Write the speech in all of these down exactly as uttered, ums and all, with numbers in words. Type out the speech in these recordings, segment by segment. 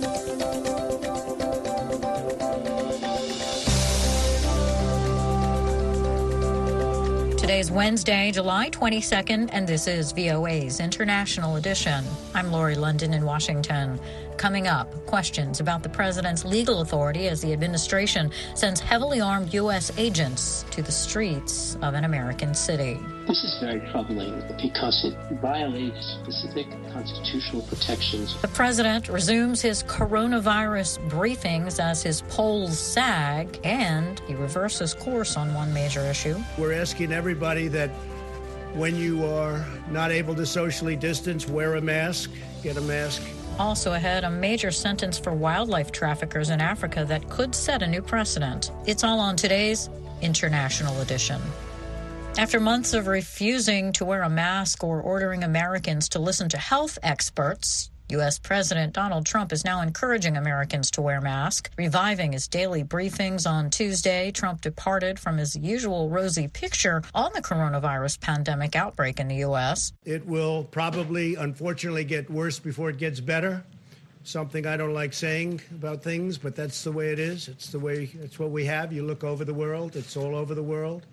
Today's Wednesday, July twenty-second, and this is V O A's International Edition. I'm Lori London in Washington. Coming up, questions about the president's legal authority as the administration sends heavily armed U S agents to the streets of an American city. This is very troubling because it violates specific constitutional protections. The president resumes his coronavirus briefings as his polls sag, and he reverses course on one major issue. We're asking everybody that when you are not able to socially distance, wear a mask, get a mask. Also ahead, a major sentence for wildlife traffickers in Africa that could set a new precedent. It's all on today's International Edition. After months of refusing to wear a mask or ordering Americans to listen to health experts, U S. President Donald Trump is now encouraging Americans to wear masks. Reviving his daily briefings on Tuesday, Trump departed from his usual rosy picture on the coronavirus pandemic outbreak in the U S. It will probably, unfortunately, get worse before it gets better. Something I don't like saying about things, but that's the way it is. It's the way, it's what we have. You look over the world, it's all over the world,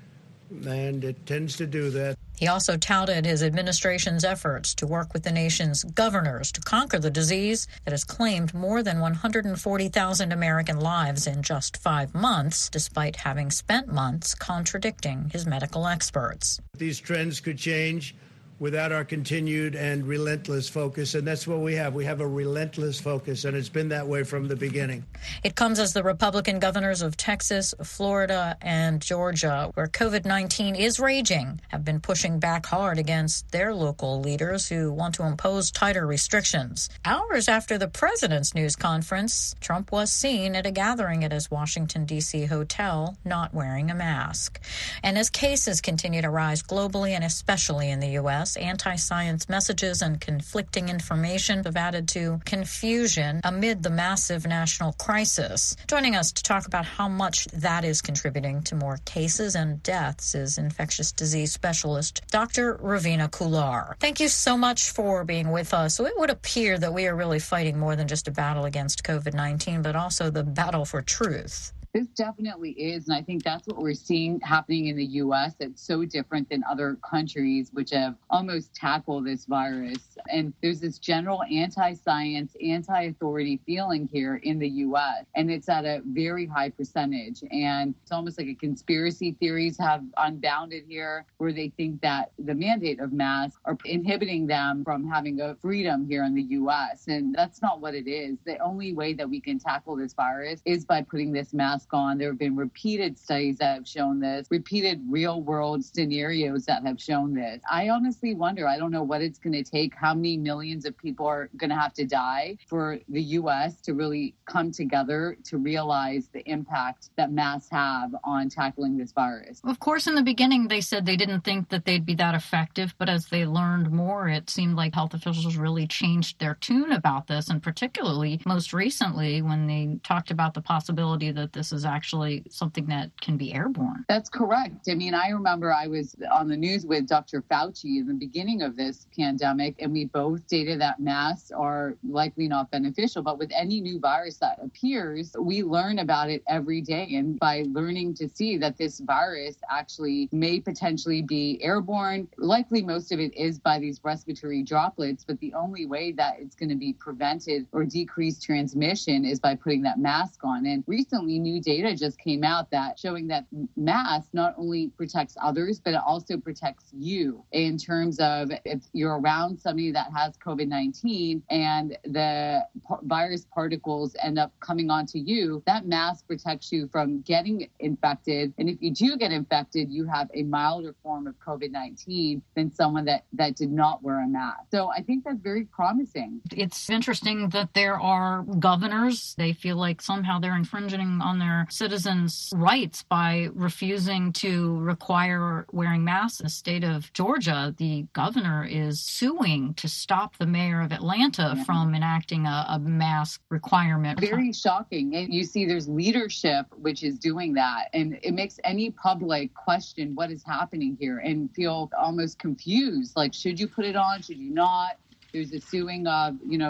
and it tends to do that. He also touted his administration's efforts to work with the nation's governors to conquer the disease that has claimed more than one hundred forty thousand American lives in just five months, despite having spent months contradicting his medical experts. These trends could change without our continued and relentless focus, and that's what we have. We have a relentless focus, and it's been that way from the beginning. It comes as the Republican governors of Texas, Florida, and Georgia, where COVID nineteen is raging, have been pushing back hard against their local leaders who want to impose tighter restrictions. Hours after the president's news conference, Trump was seen at a gathering at his Washington, D C hotel, not wearing a mask. And as cases continue to rise globally and especially in the U S, anti-science messages and conflicting information have added to confusion amid the massive national crisis. Joining us to talk about how much that is contributing to more cases and deaths is infectious disease specialist Doctor Ravina Kullar. Thank you so much for being with us. So it would appear that we are really fighting more than just a battle against COVID nineteen, but also the battle for truth. This definitely is, and I think that's what we're seeing happening in the U S. It's so different than other countries which have almost tackled this virus. And there's this general anti-science, anti-authority feeling here in the U S, and it's at a very high percentage. And it's almost like a conspiracy theories have unbounded here, where they think that the mandate of masks are inhibiting them from having a freedom here in the U S. And that's not what it is. The only way that we can tackle this virus is by putting this mask on. There have been repeated studies that have shown this, repeated real world scenarios that have shown this. I honestly wonder, I don't know what it's going to take, how many millions of people are going to have to die for the U S to really come together to realize the impact that masks have on tackling this virus. Of course, in the beginning, they said they didn't think that they'd be that effective, but as they learned more, it seemed like health officials really changed their tune about this, and particularly most recently when they talked about the possibility that this is actually something that can be airborne. That's correct. I mean, I remember I was on the news with Doctor Fauci in the beginning of this pandemic, and we both stated that masks are likely not beneficial. But with any new virus that appears, we learn about it every day. And by learning to see that this virus actually may potentially be airborne, likely most of it is by these respiratory droplets. But the only way that it's going to be prevented or decreased transmission is by putting that mask on. And recently, new data just came out that showing that mask not only protects others, but it also protects you in terms of if you're around somebody that has COVID nineteen and the p- virus particles end up coming onto you, that mask protects you from getting infected. And if you do get infected, you have a milder form of COVID nineteen than someone that, that did not wear a mask. So I think that's very promising. It's interesting that there are governors, they feel like somehow they're infringing on their citizens' rights by refusing to require wearing masks. In the state of Georgia, the governor is suing to stop the mayor of Atlanta yeah. from enacting a, a mask requirement. Very shocking. And you see there's leadership which is doing that. And it makes any public question what is happening here and feel almost confused. Like, should you put it on? Should you not? There's a suing of, you know,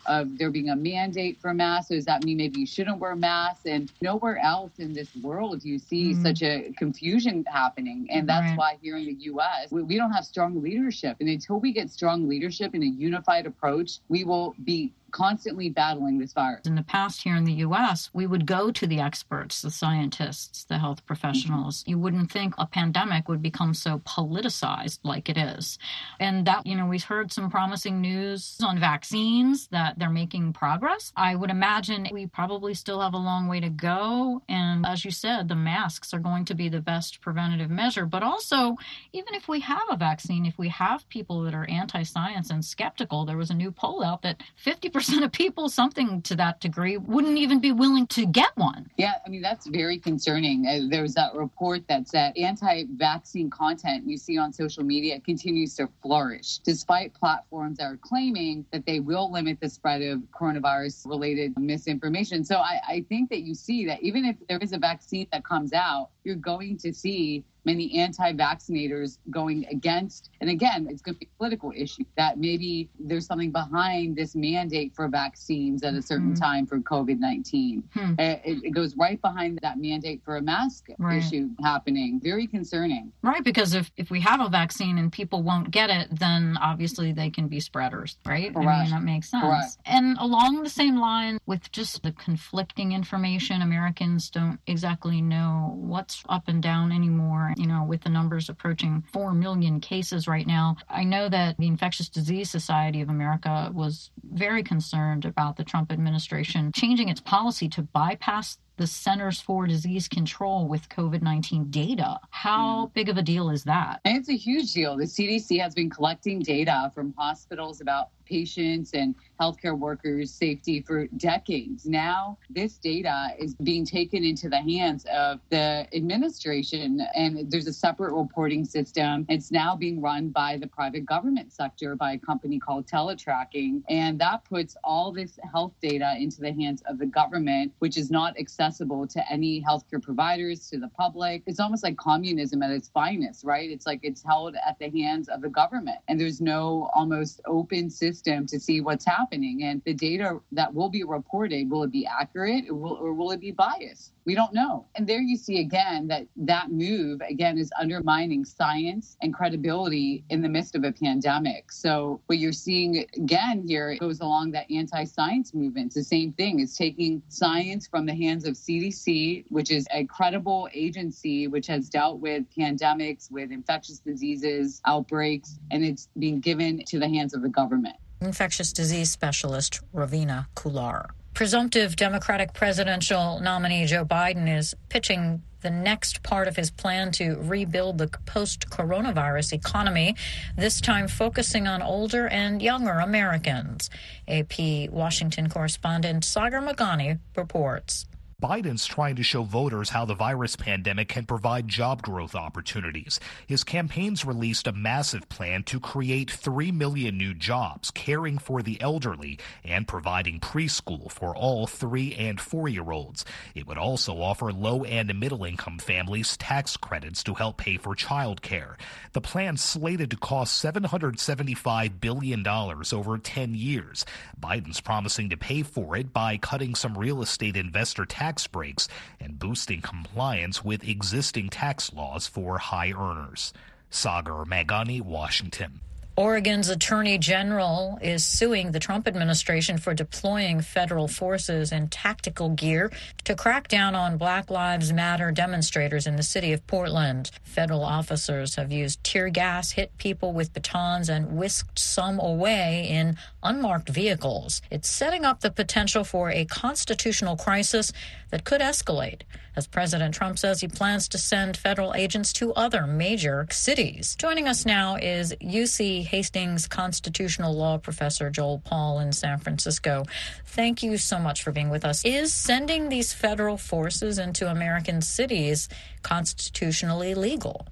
of there being a mandate for masks. So does that mean maybe you shouldn't wear masks? And nowhere else in this world do you see mm-hmm. such a confusion happening. And that's right. why here in the U S, we, we don't have strong leadership. And until we get strong leadership and a unified approach, we will be constantly battling this virus. In the past here in the U S, we would go to the experts, the scientists, the health professionals. Mm-hmm. You wouldn't think a pandemic would become so politicized like it is. And that, you know, we've heard some promising news on vaccines that they're making progress. I would imagine we probably still have a long way to go. And as you said, the masks are going to be the best preventative measure. But also, even if we have a vaccine, if we have people that are anti-science and skeptical, there was a new poll out that fifty percent of people, something to that degree, wouldn't even be willing to get one. Yeah, I mean, that's very concerning. Uh, there was that report that said anti-vaccine content you see on social media continues to flourish, despite platforms that are claiming that they will limit the spread of coronavirus-related misinformation. So I, I think that you see that even if there is a vaccine that comes out, you're going to see many anti-vaccinators going against, and again, it's going to be a political issue, that maybe there's something behind this mandate for vaccines at a certain mm-hmm. time for COVID nineteen. Hmm. It, it goes right behind that mandate for a mask right. issue happening. Very concerning. Right, because if, if we have a vaccine and people won't get it, then obviously they can be spreaders, right? Correct. I mean, that makes sense. Correct. And along the same line, with just the conflicting information, Americans don't exactly know what's up and down anymore. You know, with the numbers approaching four million cases right now. I know that the Infectious Disease Society of America was very concerned about the Trump administration changing its policy to bypass the Centers for Disease Control with COVID nineteen data. How mm. big of a deal is that? And it's a huge deal. The C D C has been collecting data from hospitals about patients and healthcare workers' safety for decades. Now, this data is being taken into the hands of the administration, and there's a separate reporting system. It's now being run by the private government sector by a company called Teletracking, and that puts all this health data into the hands of the government, which is not accessible to any healthcare providers, to the public. It's almost like communism at its finest, right? It's like it's held at the hands of the government, and there's no almost open system to see what's happening. And the data that will be reported, will it be accurate or will, or will it be biased? We don't know. And there you see again that that move, again, is undermining science and credibility in the midst of a pandemic. So what you're seeing again here goes along that anti-science movement. It's the same thing. It's taking science from the hands of C D C, which is a credible agency which has dealt with pandemics, with infectious diseases, outbreaks, and it's being given to the hands of the government. Infectious disease specialist Ravina Kullar. Presumptive Democratic presidential nominee Joe Biden is pitching the next part of his plan to rebuild the post-coronavirus economy, this time focusing on older and younger Americans. A P Washington correspondent Sagar Meghani reports. Biden's trying to show voters how the virus pandemic can provide job growth opportunities. His campaign's released a massive plan to create three million new jobs, caring for the elderly and providing preschool for all three and four-year-olds. It would also offer low and middle-income families tax credits to help pay for child care. The plan's slated to cost seven hundred seventy-five billion dollars over ten years. Biden's promising to pay for it by cutting some real estate investor tax tax breaks and boosting compliance with existing tax laws for high earners. Sagar Meghani, Washington. Oregon's Attorney General is suing the Trump administration for deploying federal forces in tactical gear to crack down on Black Lives Matter demonstrators in the city of Portland. Federal officers have used tear gas, hit people with batons, and whisked some away in unmarked vehicles. It's setting up the potential for a constitutional crisis that could escalate, as President Trump says he plans to send federal agents to other major cities. Joining us now is U C Hastings constitutional law professor Joel Paul in San Francisco. Thank you so much for being with us. Is sending these federal forces into American cities constitutionally legal?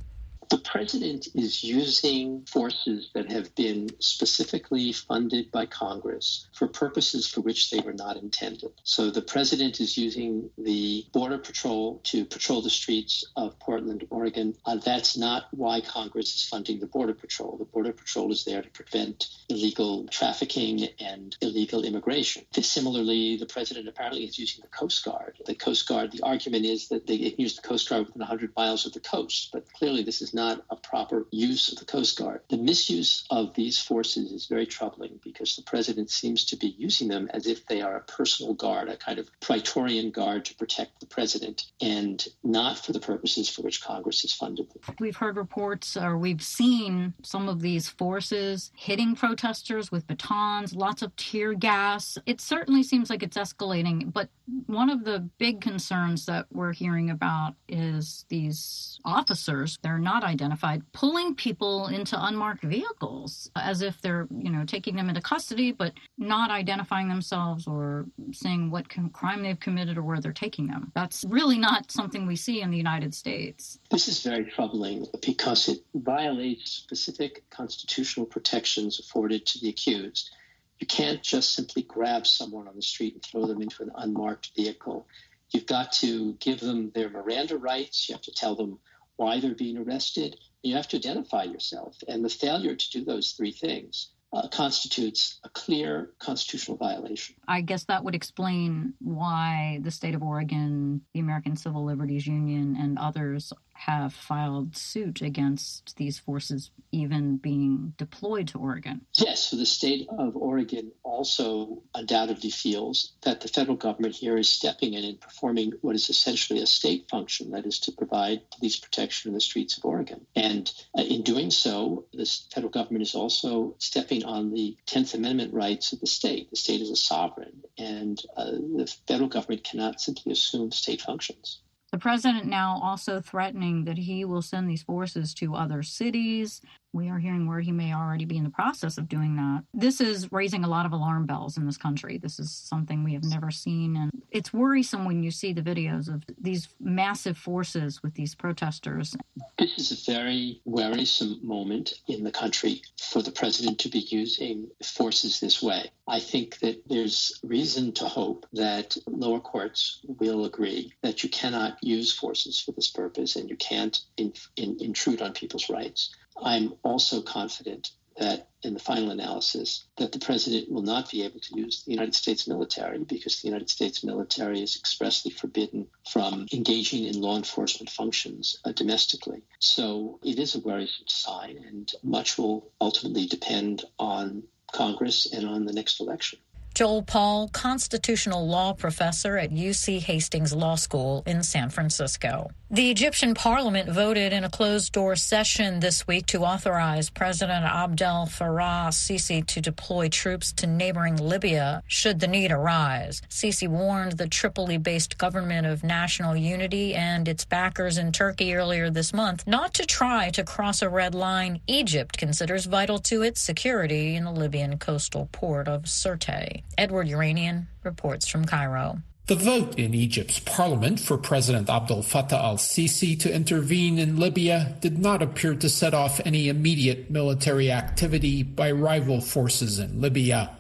The president is using forces that have been specifically funded by Congress for purposes for which they were not intended. So the president is using the Border Patrol to patrol the streets of Portland, Oregon. Uh, that's not why Congress is funding the Border Patrol. The Border Patrol is there to prevent illegal trafficking and illegal immigration. Similarly, the president apparently is using the Coast Guard. The Coast Guard, the argument is that they can use the Coast Guard within one hundred miles of the coast, but clearly this is not a proper use of the Coast Guard. The misuse of these forces is very troubling because the president seems to be using them as if they are a personal guard, a kind of Praetorian guard to protect the president, and not for the purposes for which Congress has funded them. We've heard reports, or we've seen some of these forces hitting protesters with batons, lots of tear gas. It certainly seems like it's escalating, but one of the big concerns that we're hearing about is these officers, they're not identified, pulling people into unmarked vehicles as if they're, you know, taking them into custody, but not identifying themselves or saying what crime they've committed or where they're taking them. That's really not something we see in the United States. This is very troubling because it violates specific constitutional protections afforded to the accused. You can't just simply grab someone on the street and throw them into an unmarked vehicle. You've got to give them their Miranda rights. You have to tell them why they're being arrested. You have to identify yourself. And the failure to do those three things uh, constitutes a clear constitutional violation. I guess that would explain why the state of Oregon, the American Civil Liberties Union, and others have filed suit against these forces even being deployed to Oregon. Yes, so the state of Oregon also undoubtedly feels that the federal government here is stepping in and performing what is essentially a state function, that is to provide police protection in the streets of Oregon. And uh, in doing so, the federal government is also stepping on the tenth Amendment rights of the state. The state is a sovereign, and uh, the federal government cannot simply assume state functions. The president now also threatening that he will send these forces to other cities. We are hearing where he may already be in the process of doing that. This is raising a lot of alarm bells in this country. This is something we have never seen. And it's worrisome when you see the videos of these massive forces with these protesters. This is a very worrisome moment in the country for the president to be using forces this way. I think that there's reason to hope that lower courts will agree that you cannot use forces for this purpose and you can't in, in, intrude on people's rights. I'm also confident that in the final analysis, that the president will not be able to use the United States military because the United States military is expressly forbidden from engaging in law enforcement functions uh, domestically. So it is a worrisome sign, and much will ultimately depend on Congress and on the next election. Joel Paul, constitutional law professor at U C Hastings Law School in San Francisco. The Egyptian parliament voted in a closed-door session this week to authorize President Abdel Fattah Sisi to deploy troops to neighboring Libya should the need arise. Sisi warned the Tripoli-based government of national unity and its backers in Turkey earlier this month not to try to cross a red line Egypt considers vital to its security in the Libyan coastal port of Sirte. Edward Uranian reports from Cairo. The vote in Egypt's parliament for President Abdel Fattah al-Sisi to intervene in Libya did not appear to set off any immediate military activity by rival forces in Libya.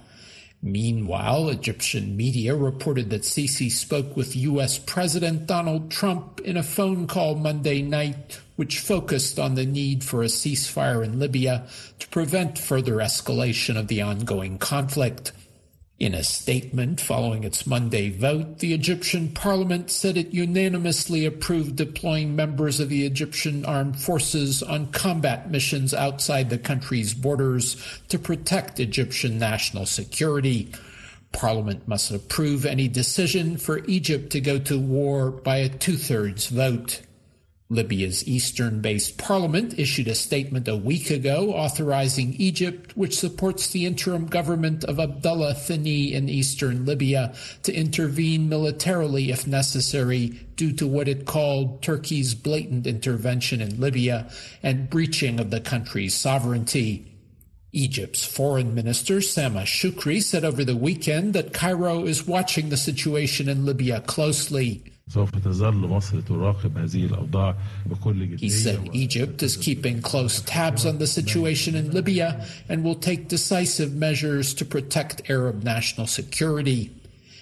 Meanwhile, Egyptian media reported that Sisi spoke with U S President Donald Trump in a phone call Monday night, which focused on the need for a ceasefire in Libya to prevent further escalation of the ongoing conflict. In a statement following its Monday vote, the Egyptian parliament said it unanimously approved deploying members of the Egyptian armed forces on combat missions outside the country's borders to protect Egyptian national security. Parliament must approve any decision for Egypt to go to war by a two-thirds vote. Libya's eastern-based parliament issued a statement a week ago authorizing Egypt, which supports the interim government of Abdullah Thani in eastern Libya, to intervene militarily if necessary due to what it called Turkey's blatant intervention in Libya and breaching of the country's sovereignty. Egypt's foreign minister, Sameh Shoukry, said over the weekend that Cairo is watching the situation in Libya closely. He said Egypt is keeping close tabs on the situation in Libya and will take decisive measures to protect Arab national security.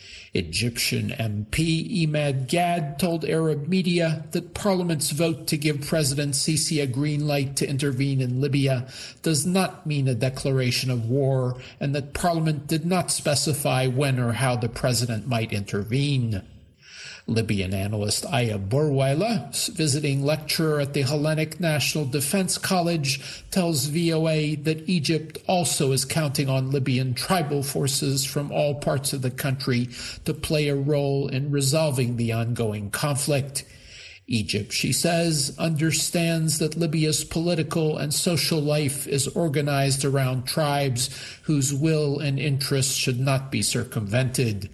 Egyptian M P Imad Gad told Arab media that Parliament's vote to give President Sisi a green light to intervene in Libya does not mean a declaration of war, and that Parliament did not specify when or how the president might intervene. Libyan analyst Aya Bourwaila, visiting lecturer at the Hellenic National Defense College, tells V O A that Egypt also is counting on Libyan tribal forces from all parts of the country to play a role in resolving the ongoing conflict. Egypt, she says, understands that Libya's political and social life is organized around tribes whose will and interests should not be circumvented.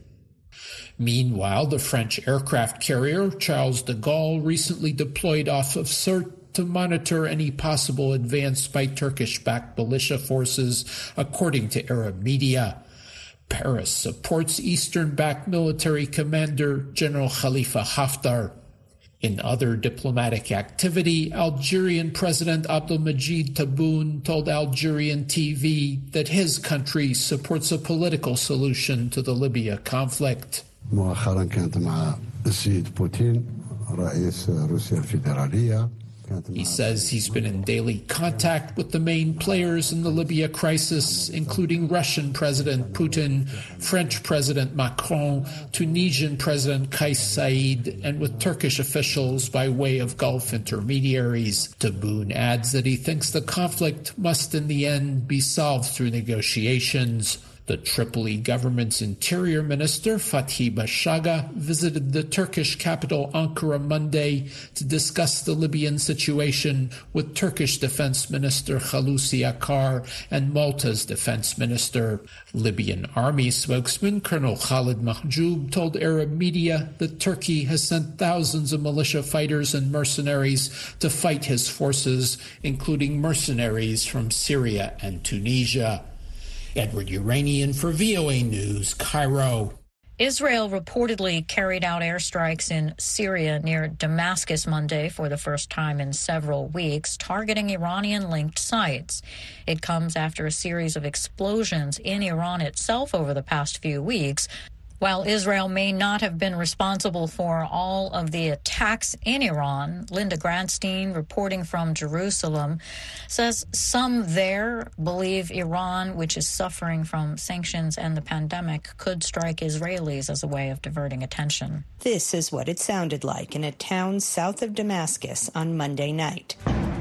Meanwhile, the French aircraft carrier Charles de Gaulle recently deployed off of Sirte to monitor any possible advance by Turkish-backed militia forces, according to Arab media. Paris supports Eastern-backed military commander General Khalifa Haftar. In other diplomatic activity, Algerian President Abdelmajid Tebboune told Algerian T V that his country supports a political solution to the Libya conflict. مؤخرا كانت مع السيد بوتين رئيس روسيا الفيدرالية. He says he's been in daily contact with the main players in the Libya crisis, including Russian President Putin, French President Macron, Tunisian President Kais Saied, and with Turkish officials by way of Gulf intermediaries. Tebboune adds that he thinks the conflict must in the end be solved through negotiations. The Tripoli government's interior minister, Fathi Bashaga, visited the Turkish capital Ankara Monday to discuss the Libyan situation with Turkish Defense Minister Hulusi Akar and Malta's Defense Minister. Libyan army spokesman Colonel Khalid Mahjoub told Arab media that Turkey has sent thousands of militia fighters and mercenaries to fight his forces, including mercenaries from Syria and Tunisia. Edward Uranian for V O A News, Cairo. Israel reportedly carried out airstrikes in Syria near Damascus Monday for the first time in several weeks, targeting Iranian-linked sites. It comes after a series of explosions in Iran itself over the past few weeks. While Israel may not have been responsible for all of the attacks in Iran, Linda Gradstein, reporting from Jerusalem, says some there believe Iran, which is suffering from sanctions and the pandemic, could strike Israelis as a way of diverting attention. This is what it sounded like in a town south of Damascus on Monday night.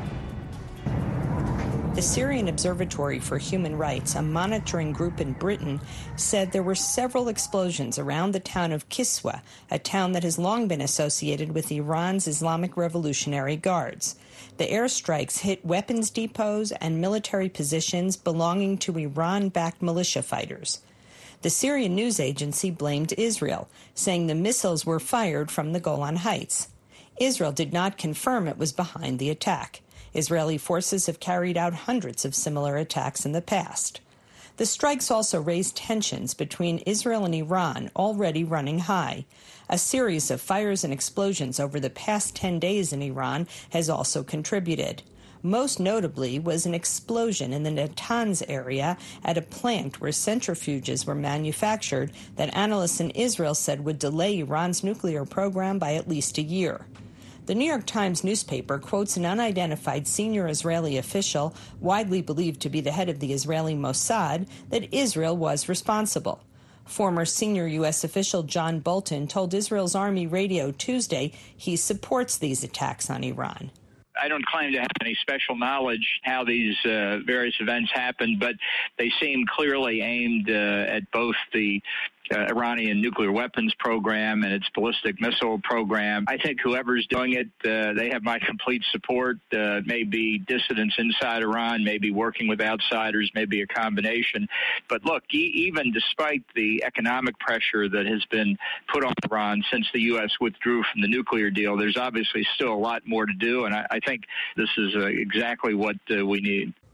The Syrian Observatory for Human Rights, a monitoring group in Britain, said there were several explosions around the town of Kiswa, a town that has long been associated with Iran's Islamic Revolutionary Guards. The airstrikes hit weapons depots and military positions belonging to Iran-backed militia fighters. The Syrian news agency blamed Israel, saying the missiles were fired from the Golan Heights. Israel did not confirm it was behind the attack. Israeli forces have carried out hundreds of similar attacks in the past. The strikes also raised tensions between Israel and Iran, already running high. A series of fires and explosions over the past ten days in Iran has also contributed. Most notably was an explosion in the Natanz area at a plant where centrifuges were manufactured that analysts in Israel said would delay Iran's nuclear program by at least a year. The New York Times newspaper quotes an unidentified senior Israeli official, widely believed to be the head of the Israeli Mossad, that Israel was responsible. Former senior U S official John Bolton told Israel's Army Radio Tuesday he supports these attacks on Iran. I don't claim to have any special knowledge how these uh, various events happened, but they seem clearly aimed uh, at both the Uh, Iranian nuclear weapons program and its ballistic missile program. I think whoever's doing it, uh, they have my complete support. Uh, maybe dissidents inside Iran, maybe working with outsiders, maybe a combination. But look, e- even despite the economic pressure that has been put on Iran since the U S withdrew from the nuclear deal, there's obviously still a lot more to do, and I, I think this is uh, exactly what uh, we need.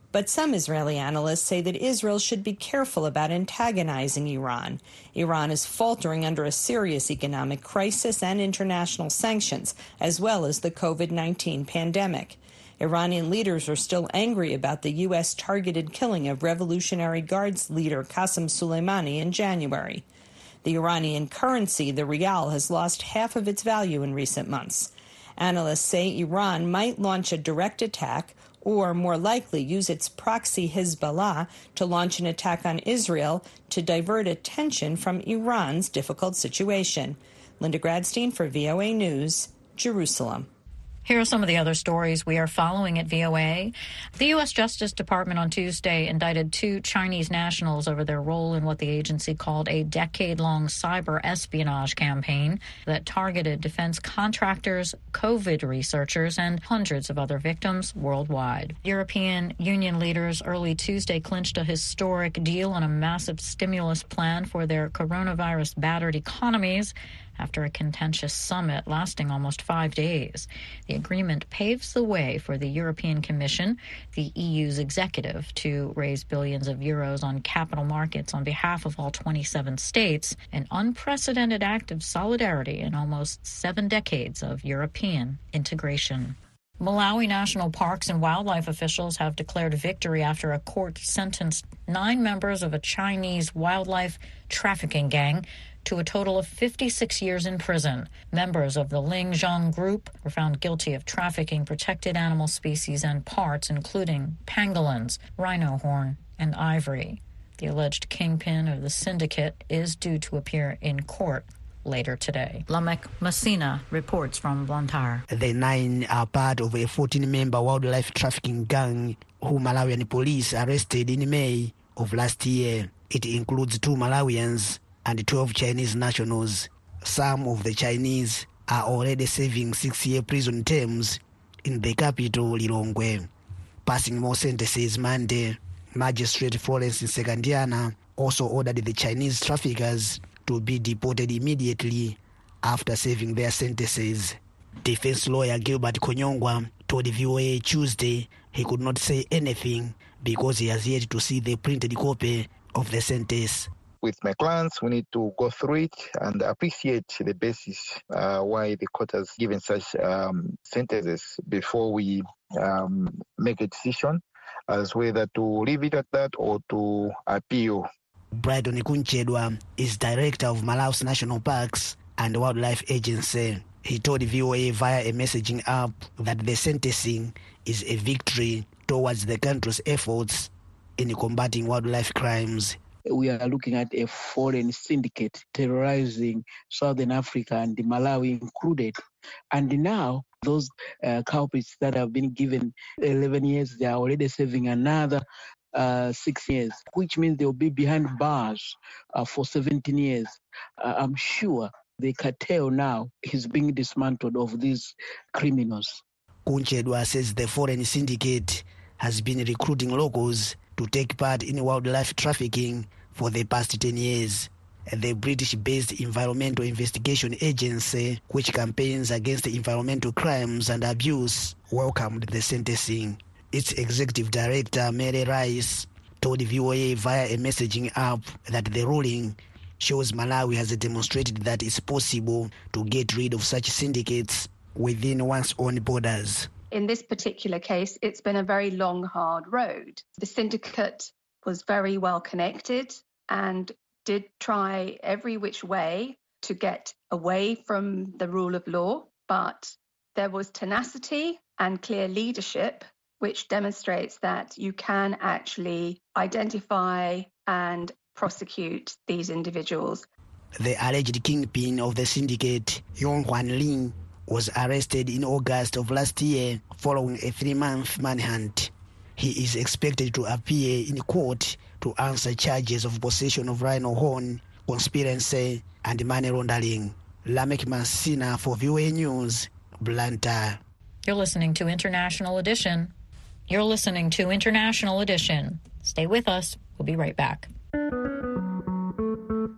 But some Israeli analysts say that Israel should be careful about antagonizing Iran. Iran is faltering under a serious economic crisis and international sanctions, as well as the COVID nineteen pandemic. Iranian leaders are still angry about the U S targeted killing of Revolutionary Guards leader Qasem Soleimani in January. The Iranian currency, the rial, has lost half of its value in recent months. Analysts say Iran might launch a direct attack or, more likely, use its proxy Hezbollah to launch an attack on Israel to divert attention from Iran's difficult situation. Linda Gradstein for V O A News, Jerusalem. Here are some of the other stories we are following at V O A. The U S Justice Department on Tuesday indicted two Chinese nationals over their role in what the agency called a decade-long cyber espionage campaign that targeted defense contractors, COVID researchers, and hundreds of other victims worldwide. European Union leaders early Tuesday clinched a historic deal on a massive stimulus plan for their coronavirus-battered economies after a contentious summit lasting almost five days. The agreement paves the way for the European Commission, the E U's executive, to raise billions of euros on capital markets on behalf of all twenty-seven states, an unprecedented act of solidarity in almost seven decades of European integration. Malawi National Parks and wildlife officials have declared victory after a court sentenced nine members of a Chinese wildlife trafficking gang to a total of fifty-six years in prison. Members of the Ling Zhang group were found guilty of trafficking protected animal species and parts, including pangolins, rhino horn, and ivory. The alleged kingpin of the syndicate is due to appear in court later today. Lamek Messina reports from Blantyre. The nine are part of a fourteen-member wildlife trafficking gang who Malawian police arrested in May of last year. It includes two Malawians and twelve Chinese nationals. Some of the Chinese are already serving six-year prison terms in the capital, Lilongwe. Passing more sentences Monday, Magistrate Florence Sekandiana also ordered the Chinese traffickers to be deported immediately after serving their sentences. Defense lawyer Gilbert Konyongwa told V O A Tuesday he could not say anything because he has yet to see the printed copy of the sentence. With my clients, we need to go through it and appreciate the basis uh, why the court has given such um, sentences before we um, make a decision as whether to leave it at that or to appeal. Brydon Kunchedwa is director of Malawi's National Parks and Wildlife Agency. He told V O A via a messaging app that the sentencing is a victory towards the country's efforts in combating wildlife crimes. We are looking at a foreign syndicate terrorizing Southern Africa and Malawi included. And now those uh, culprits that have been given eleven years, they are already serving another uh, six years, which means they'll be behind bars uh, for seventeen years. Uh, I'm sure the cartel now is being dismantled of these criminals. Kunchedwa says the foreign syndicate has been recruiting locals to take part in wildlife trafficking for the past ten years. The British-based Environmental Investigation Agency, which campaigns against environmental crimes and abuse, welcomed the sentencing. Its executive director, Mary Rice, told V O A via a messaging app that the ruling shows Malawi has demonstrated that it's possible to get rid of such syndicates within one's own borders. In this particular case, it's been a very long, hard road. The syndicate was very well connected and did try every which way to get away from the rule of law, but there was tenacity and clear leadership, which demonstrates that you can actually identify and prosecute these individuals. The alleged kingpin of the syndicate, Yong Hwan Ling, was arrested in August of last year following a three-month manhunt. He is expected to appear in court to answer charges of possession of rhino horn, conspiracy, and money laundering. Lamek Messina for V O A News, Blantyre. You're listening to International Edition. You're listening to International Edition. Stay with us. We'll be right back.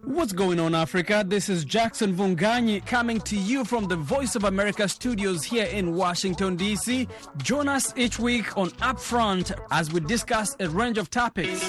What's going on, Africa? This is Jackson Vunganyi coming to you from the Voice of America studios here in Washington, D C. Join us each week on Upfront as we discuss a range of topics.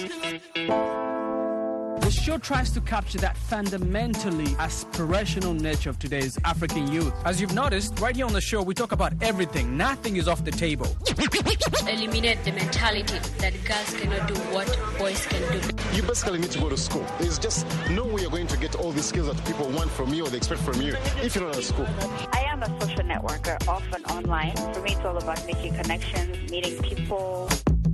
The show tries to capture that fundamentally aspirational nature of today's African youth. As you've noticed, right here on the show, we talk about everything. Nothing is off the table. Eliminate the mentality that girls cannot do what boys can do. You basically need to go to school. There's just no way you're going to get all the skills that people want from you or they expect from you if you're not at school. I am a social networker, often online. For me, it's all about making connections, meeting people.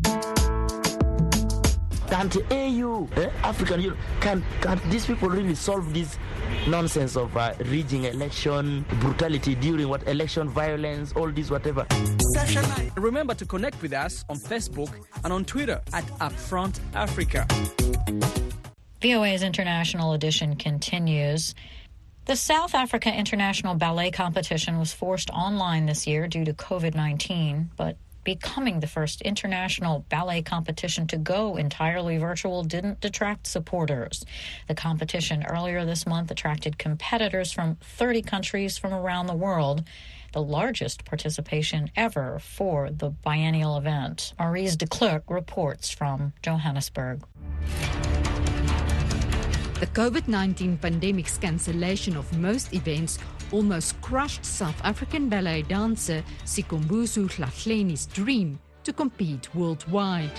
Can't A U, eh, African Union, can can't these people really solve this nonsense of uh, rigging election, brutality during what election, violence, all this whatever. Remember to connect with us on Facebook and on Twitter at Upfront Africa. V O A's International Edition continues. The South Africa International Ballet Competition was forced online this year due to COVID nineteen, but becoming the first international ballet competition to go entirely virtual didn't detract supporters. The competition earlier this month attracted competitors from thirty countries from around the world, the largest participation ever for the biennial event. Maurice de Klerk reports from Johannesburg. The COVID nineteen pandemic's cancellation of most events almost crushed South African ballet dancer Sikhumbuzo Dlamini dream to compete worldwide.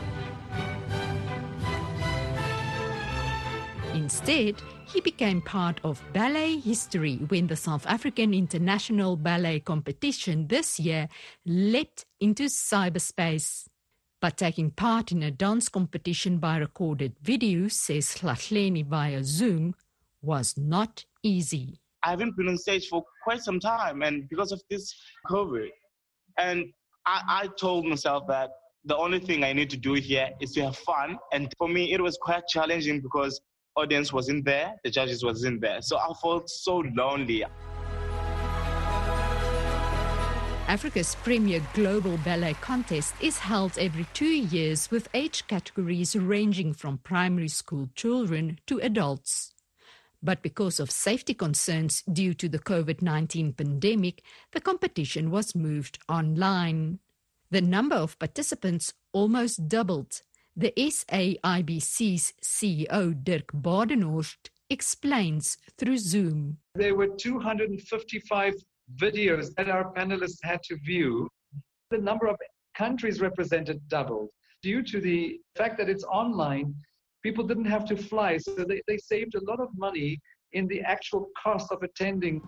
Instead, he became part of ballet history when the South African International Ballet Competition this year leapt into cyberspace. But taking part in a dance competition by recorded video, says Dlamini via Zoom, was not easy. I haven't been on stage for quite some time, and because of this COVID. And I, I told myself that the only thing I need to do here is to have fun. And for me, it was quite challenging because audience wasn't there, the judges wasn't there. So I felt so lonely. Africa's premier global ballet contest is held every two years with age categories ranging from primary school children to adults. But because of safety concerns due to the COVID nineteen pandemic, the competition was moved online. The number of participants almost doubled. The S A I B C's C E O Dirk Badenhorst explains through Zoom. There were two hundred fifty-five videos that our panelists had to view. The number of countries represented doubled. Due to the fact that it's online, people didn't have to fly, so they, they saved a lot of money in the actual cost of attending.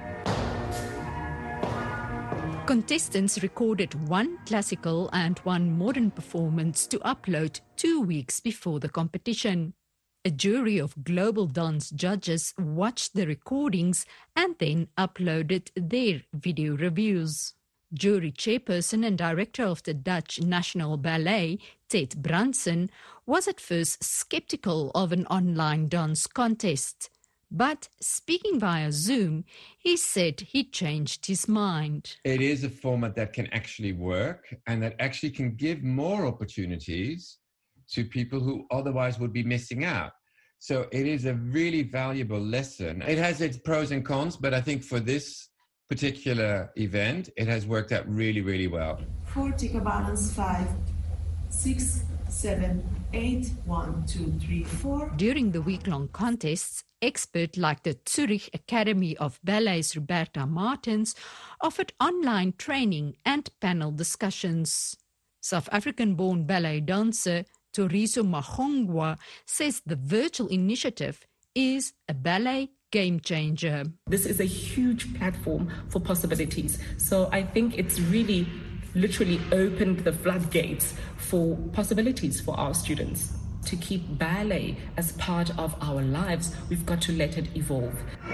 Contestants recorded one classical and one modern performance to upload two weeks before the competition. A jury of global dance judges watched the recordings and then uploaded their video reviews. Jury chairperson and director of the Dutch National Ballet, Ted Branson, was at first skeptical of an online dance contest. But speaking via Zoom, he said he changed his mind. It is a format that can actually work and that actually can give more opportunities to people who otherwise would be missing out. So it is a really valuable lesson. It has its pros and cons, but I think for this particular event, it has worked out really, really well. Four, take a balance, five, six, seven, eight, one, two, three, four. During the week-long contests, experts like the Zurich Academy of Ballet's Roberta Martens offered online training and panel discussions. South African-born ballet dancer Toriso Magongwa says the virtual initiative is a ballet game changer. This is a huge platform for possibilities. So I think it's really literally opened the floodgates for possibilities for our students. To keep ballet as part of our lives, we've got to let it evolve.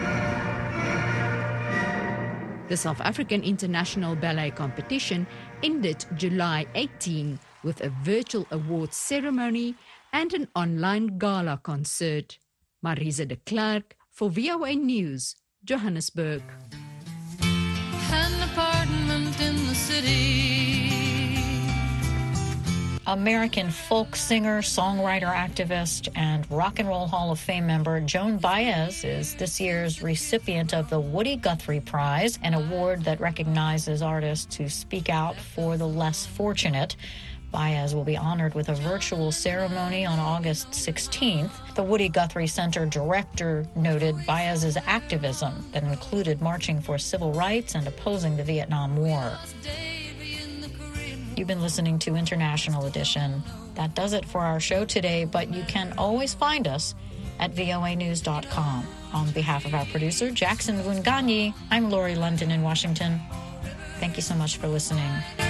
The South African International Ballet Competition ended July eighteenth with a virtual awards ceremony and an online gala concert. Marisa de Klerk for V O A News, Johannesburg. An apartment in the city. American folk singer, songwriter, activist, and Rock and Roll Hall of Fame member Joan Baez is this year's recipient of the Woody Guthrie Prize, an award that recognizes artists who speak out for the less fortunate. Baez will be honored with a virtual ceremony on August sixteenth. The Woody Guthrie Center director noted Baez's activism that included marching for civil rights and opposing the Vietnam War. You've been listening to International Edition. That does it for our show today, but you can always find us at V O A news dot com. On behalf of our producer, Jackson Vunganyi, I'm Lori London in Washington. Thank you so much for listening.